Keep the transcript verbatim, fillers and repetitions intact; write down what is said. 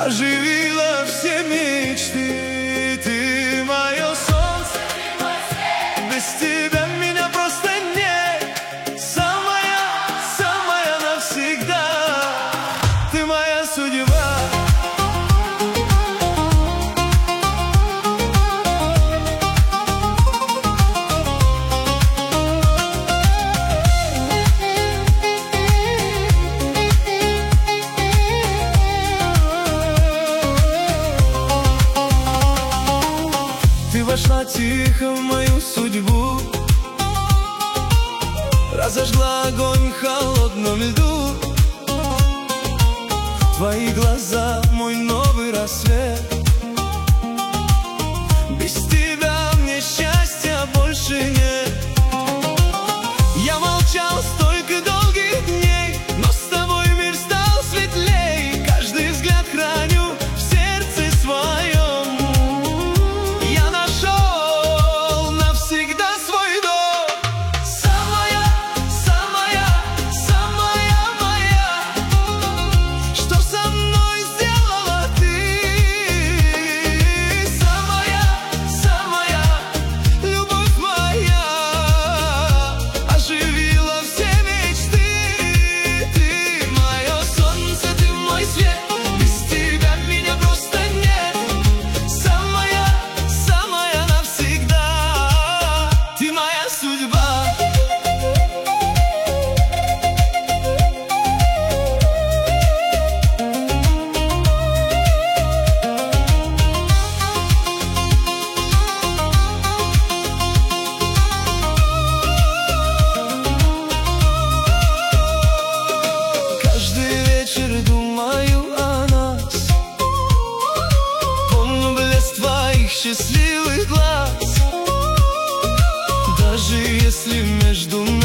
оживила все мечты. Ты мое солнце, без тебя меня просто нет. Самая, самая навсегда. Ты моя судьба. Ты вошла тихо в мою судьбу, разожгла огонь в холодном льду. Твои глаза — мой новый рассвет. Без тебя мне счастья больше нет. Я молчал столько долгих дней, но с тобой мир стал светлей. Каждый взгляд храню в сердце своем. Я нашел навсегда свой дом. Самая, самая, самая моя. Что со мной сделала ты? Самая, самая любовь моя. Оживила все мечты. Ты мое солнце, ты мой свет. Без тебя меня просто нет. Самая, самая навсегда. Ты моя судьба. Каждый вечер думаю о нас. Помню блеск твоих счастливых глаз. Даже если между нами